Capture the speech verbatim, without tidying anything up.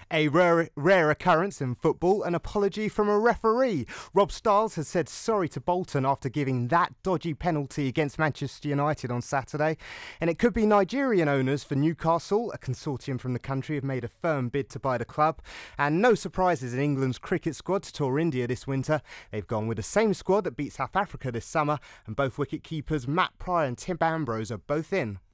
A rare, rare occurrence in football, an apology from a referee. Rob Stiles has said sorry to Bolton after giving that dodgy penalty against Manchester United on Saturday. And it could be Nigerian owners for Newcastle. A consortium from the country have made a firm bid to buy the club. And no surprises in England's cricket squad to tour India this winter. They've gone with the same squad that beat South Africa this summer. And both wicket keepers Matt Pryor and Tim Ambrose are both in.